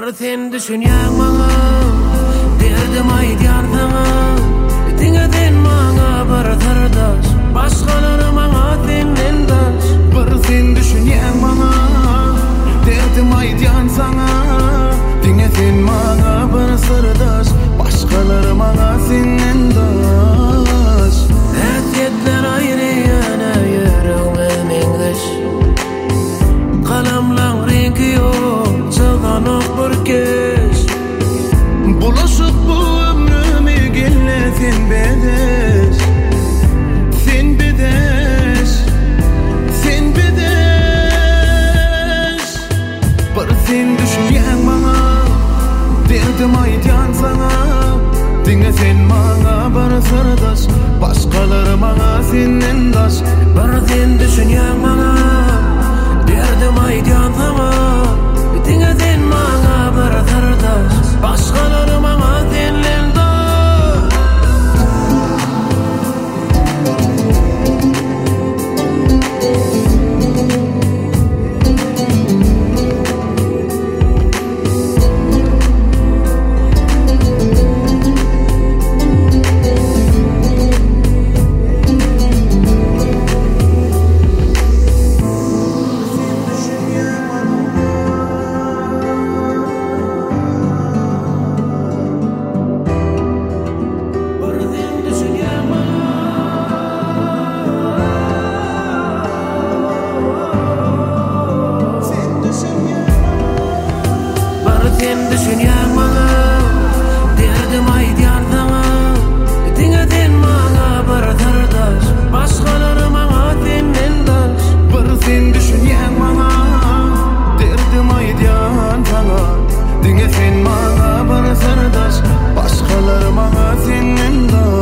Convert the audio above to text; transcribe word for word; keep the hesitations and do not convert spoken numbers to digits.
Bir sen düşünýän maňa, derdim aýdýar saňa. Diňeden maňa bir tardaş, başgalary maňa senden daş. Bir sen düşünýän maňa, derdim aýdýar saňa. Diňeden maňa bir sırdaş, başgalary maňa senden daş. Häsiýetler aýry ýana ýüregime meňdeş. Kalamlaň rengi ýok, çylganyk bir kez. Bulaşık bu ömrüme gelle sen bedeş. Sen bedeş, sen bedeş. Bir sen düşünýän maňa, derdim aýdýan saňa. Diňe sen maňa bir sırdaş, başgalary maňa senden daş. Bir sen düşünýän maňa, derdim aýdýan saňa. Diňeden maňa bir tardaş, başgalary maňa senden daş. Sen düşünýän maňa, derdim aýdýar saňa. Diňeden maňa bir tardaş, başgalary maňa senden daş. Bir sen düşünýän maňa, derdim aýdýan saňa. Diňe sen maňa bir sırdaş, başgalary maňa senden daş.